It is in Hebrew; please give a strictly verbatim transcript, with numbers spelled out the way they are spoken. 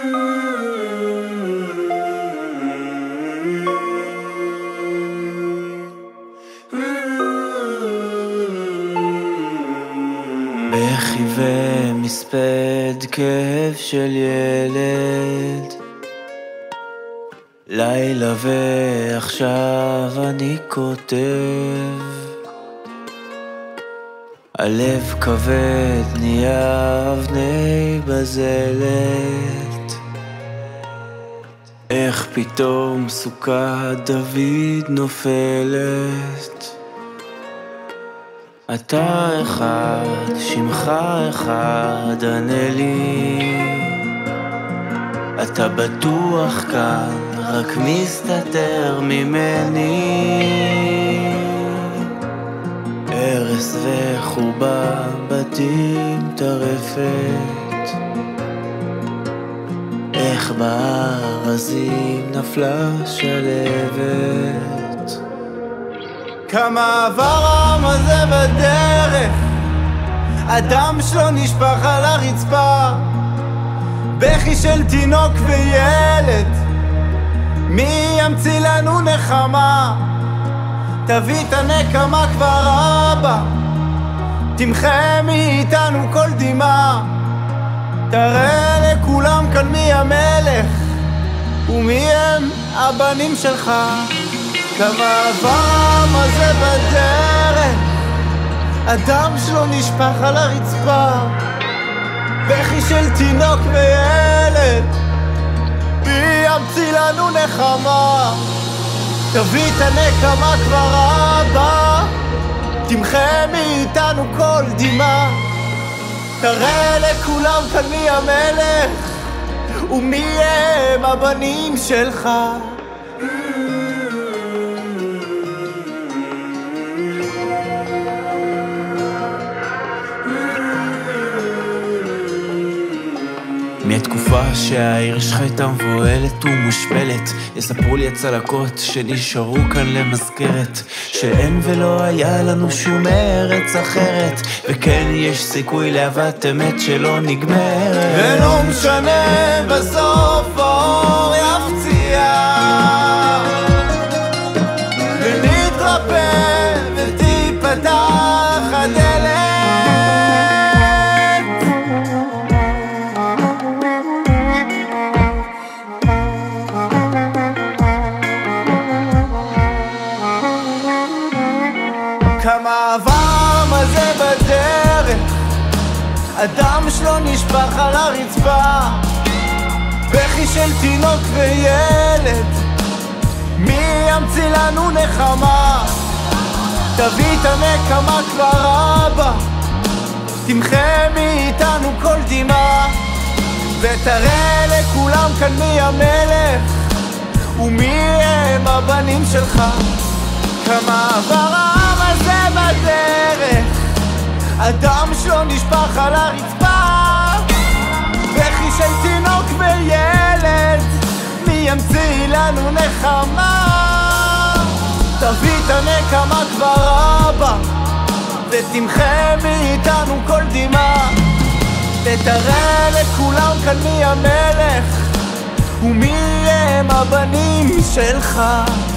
בכי ומספד כאב של ילד, לילה ועכשיו אני כותב, הלב כבד נהיה אבני בזלת, איך פתאום סוכת דוד נופלת. אתה אחד, שמך אחד, ענה לי, אתה בטוח כאן, רק מסתתר ממני. הרס וחורבן, בתים טרפת, איך בארזים נפלה שלבת. כמה עבר העם הזה בדרך, הדם שלו נשפך על הרצפה, בכי של תינוק וילד, מי ימציא לנו נחמה? תביא את הנקמה כבר אבא, תמחה מאיתנו כל דמעה, תראה לכולם כאן מי המלך ומי הם הבנים שלך. כמה עבר העם הזה בדרך, הדם שלו נשפך על הרצפה, בכי של תינוק וילד, מי ימציא לנו נחמה? תביא את הנקמה כבר אבא, תמחה מאיתנו כל דמעה, תראה לכולם כאן מי המלך ומי הם הבנים שלך. מהתקופה שהעיר שלך הייתה מבוהלת ומושפלת, יספרו לי הצלקות שנשארו כאן למזכרת, שאין ולא היה לנו שום ארץ אחרת, וכן יש סיכוי לאהבת אמת שלא נגמרת. ולא משנה בסוף האור יפציע ונתרפא ותיפתח הדלת, כמה עבר העם הזה בדרך, הדם שלו נשפך על הרצפה, בכי של תינוק וילד, מי ימציא לנו נחמה? תביא את הנקמה כבר אבא, תמחה מאיתנו כל דמעה, ותראה לכולם כאן מי המלך ומי הם הבנים שלך. כמה עבר העם הזה בדרך, הדם שלו נשפך על הרצפה, בכי של תינוק וילד, מי ימציא לנו נחמה? תביא את הנקמה כבר אבא, ותמחה מאיתנו כל דמעה, ותראה לכולם כאן מי המלך ומי הם הבנים שלך.